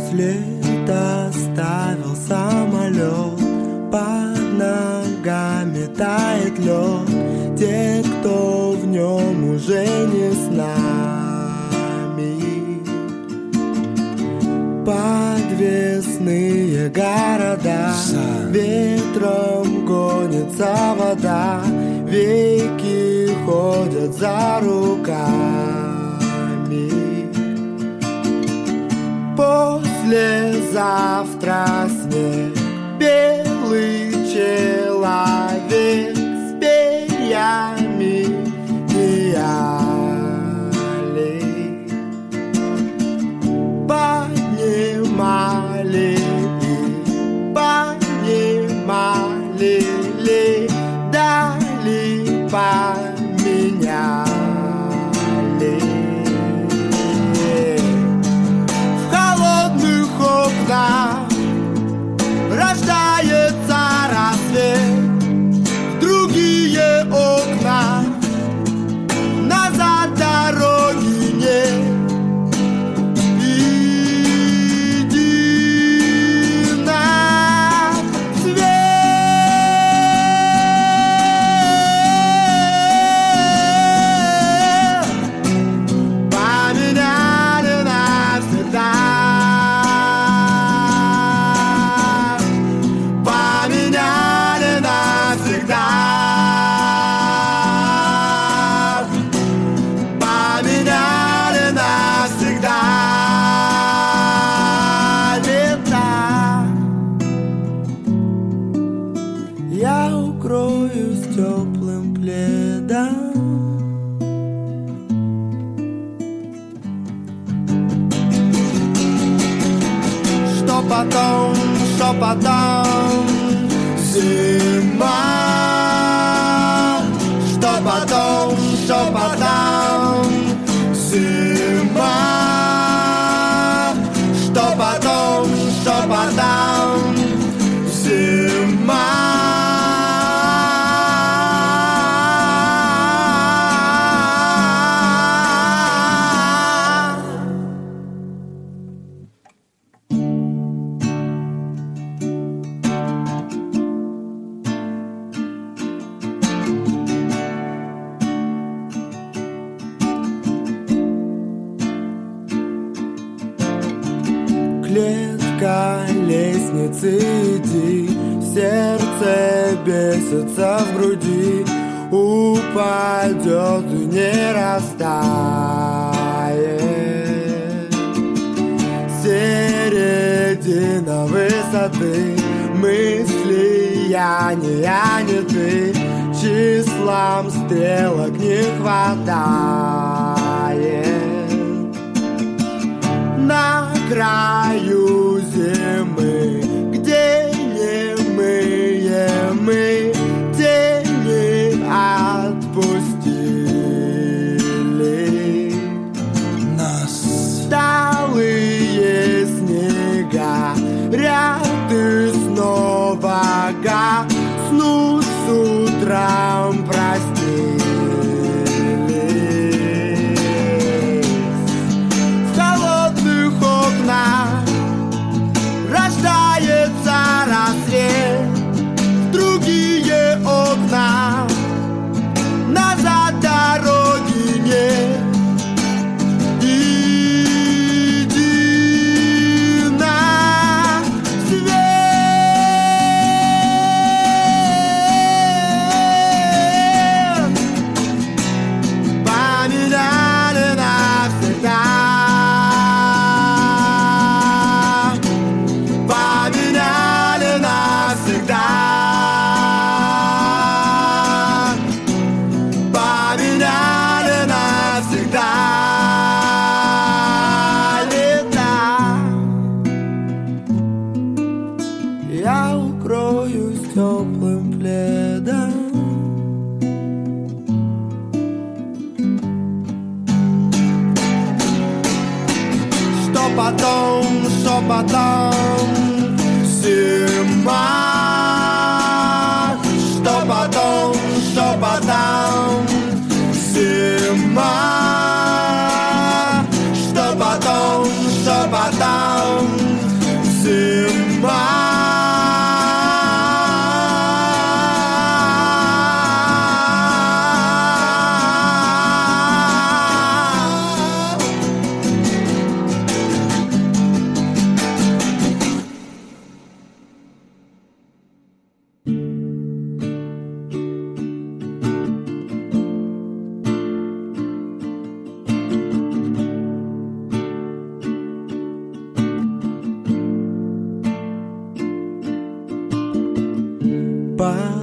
След оставил самолет, под ногами тает лед. Те, кто в нем уже не с нами. Подвесные города, ветром гонится вода, веки ходят за руками. Послезавтра снег, белый человек с перьями пиали. Поднимали и поднимали ли, дали поменяли. В холодных окнах рождается рассвет, в другие окна назад дороги нет. Иди на свет, поменяли навсегда. Поменяли навсегда. Поменяли навсегда. Лето. Я укроюсь теплым пледом. Что потом, что потом? Зима. Что потом, что потом? Зима. Что потом, что потом? Зима. Клетка лестницы, иди, сердце бесится в груди, упадет и не растает. Середина высоты, мысли я не ты, числам стрелок не хватает. На краю зимы, где немые мы, тени отпустили нас. Талые снега, ряд и снова гаснут с утром, простились. В холодных окнах рождается рассвет, в другие окна назад дороги нет. Иди на свет, поменяли навсегда. Поменяли навсегда. Поменяли навсегда. Лето. Я укроюсь теплым пледом. Что потом, что потом? Зима. Что потом, что потом? Зима. Что потом, что потом? goodbye.